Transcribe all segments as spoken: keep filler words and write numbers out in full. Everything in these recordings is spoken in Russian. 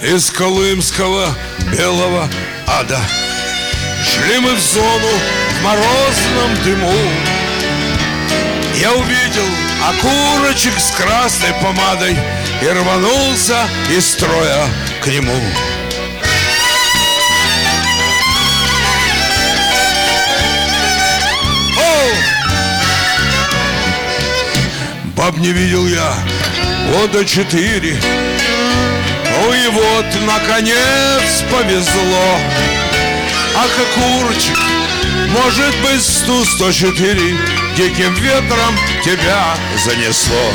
из колымского белого ада. Шли мы в зону в морозном дыму. Я увидел окурочек с красной помадой и рванулся из строя к нему. Баб не видел я года четыре. Ну и вот, наконец, повезло. А окурочек, может быть, сто сто четыре, диким ветром тебя занесло.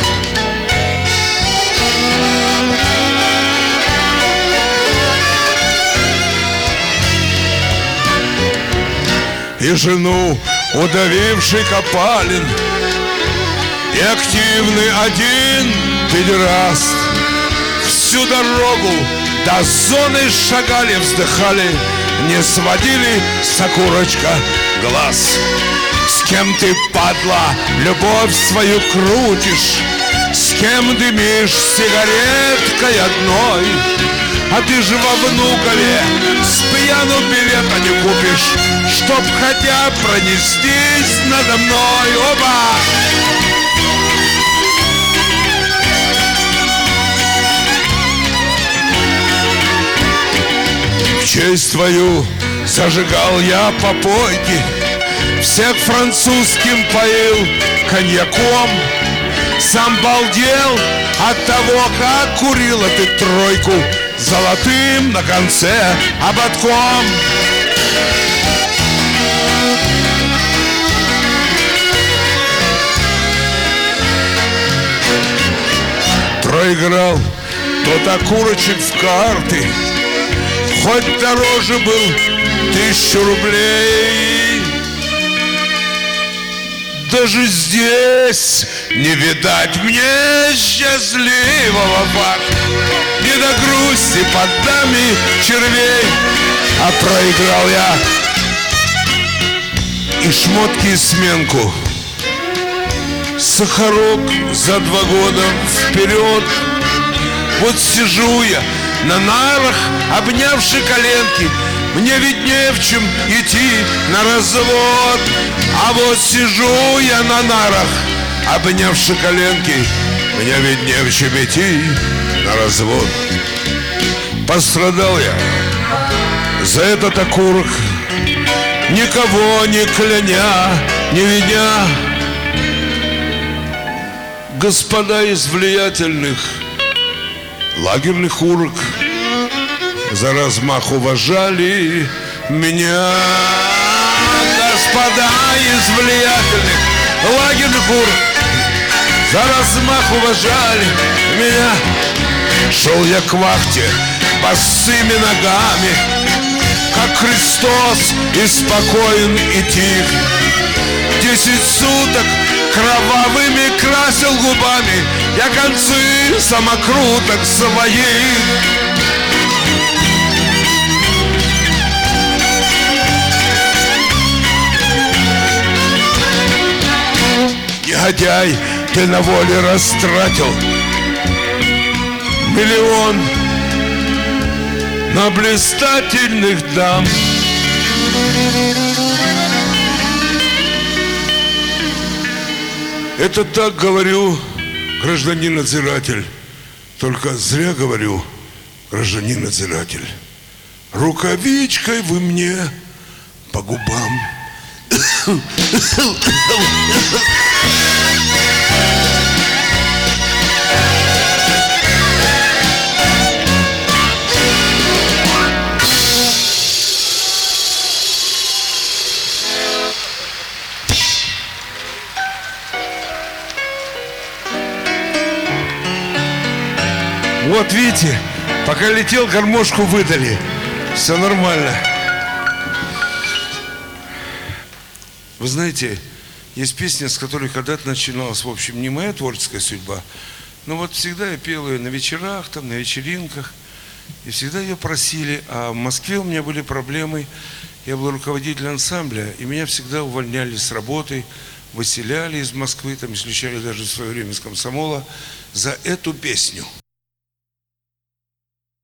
И жену удавивший Копалин, и активный один педераст. Всю дорогу до зоны шагали, вздыхали, не сводили с окурочка глаз. С кем ты, падла, любовь свою крутишь? С кем дымишь сигареткой одной? А ты же во Внукове с пьяну билета не купишь, чтоб хотя пронестись надо мной. Оба! В честь твою зажигал я попойки, всех французским поил коньяком. Сам балдел от того, как курила ты тройку золотым на конце ободком. Проиграл тот окурочек в карты, хоть дороже был тысячу рублей. Даже здесь не видать мне счастливого факта, не до грусти под дами червей. А проиграл я и шмотки, и сменку, сахарок за два года вперед. Вот сижу я на нарах, обнявши коленки, мне виднее в чем идти на развод. А вот сижу я на нарах, обнявши коленки, мне виднее в чем идти на развод. Пострадал я за этот окурок, никого не кляня, не виня. Господа из влиятельных лагерных урок за размах уважали меня. Господа из влиятельных лагерных урок за размах уважали меня. Шел я к вахте босыми ногами, как Христос, и спокоен, и тих. Десять суток кровавыми красил губами я концы самокруток своих. Негодяй, ты на воле растратил миллион на блистательных дам. Это так говорю, гражданин надзиратель. Только зря говорю, гражданин надзиратель. Рукавичкой вы мне по губам. Вот видите, пока летел, гармошку выдали. Все нормально. Вы знаете, есть песня, с которой когда-то начиналась, в общем, не моя творческая судьба, но вот всегда я пел ее на вечерах, там, на вечеринках, и всегда ее просили. А в Москве у меня были проблемы, я был руководителем ансамбля, и меня всегда увольняли с работы, выселяли из Москвы, там исключали даже в свое время из комсомола за эту песню.